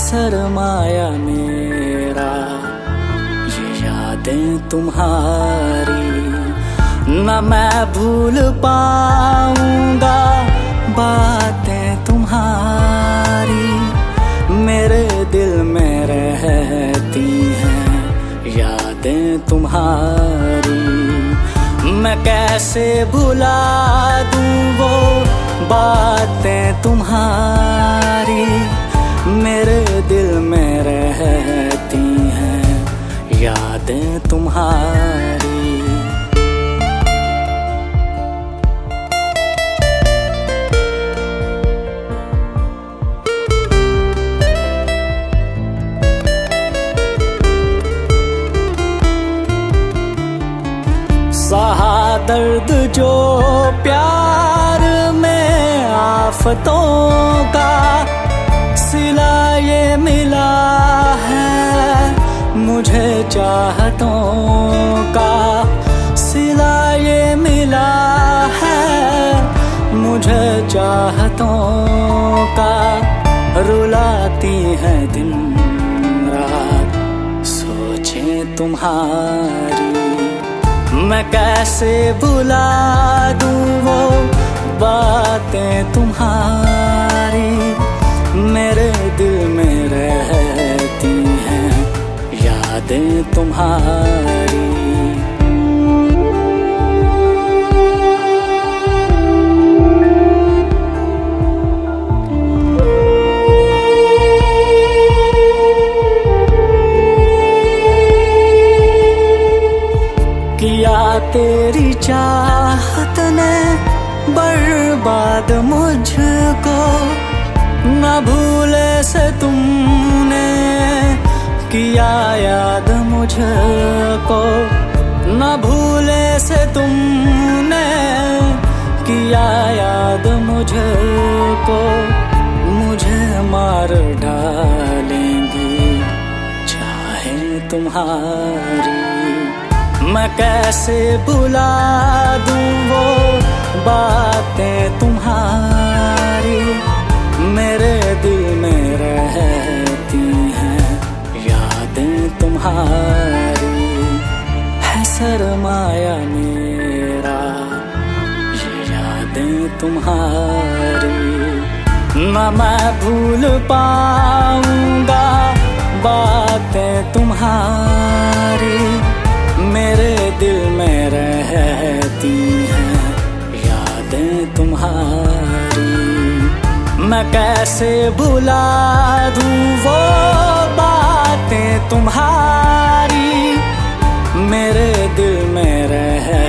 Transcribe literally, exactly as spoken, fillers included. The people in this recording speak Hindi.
सरमाया मेरा ये यादें तुम्हारी, न मैं भूल पाऊंगा बातें तुम्हारी। मेरे दिल में रहती हैं यादें तुम्हारी, मैं कैसे भुला दूं वो बातें तुम्हारी। मेरे दिल में रहती हैं यादें तुम्हारी। सहा दर्द जो प्यार में आफतों का, सिला ये मिला है मुझे चाहतों का। सिला ये मिला है मुझे चाहतों का। रुलाती है दिन रात सोचें तुम्हारी, मैं कैसे भुला दूं वो बातें तुम्हारी। मेरे दिल में रहती हैं यादें तुम्हारी। किया तेरी चाहत ने बर्बाद मुझको, न भूले से तुमने किया याद मुझको। न भूले से तुमने किया याद मुझको। मुझे मार डालेंगी चाहे तुम्हारी, मैं कैसे भुला दूं वो बातें तुम्हारी। मेरे दिल में रहती हैं यादें तुम्हारी। है सरमाया मेरा ये यादें तुम्हारी, न मैं भूल पाऊंगा बातें तुम्हारी। मेरे दिल में रहती हैं यादें तुम्हारी, मैं कैसे भुला दूं वो बातें तुम्हारी। मेरे दिल में रह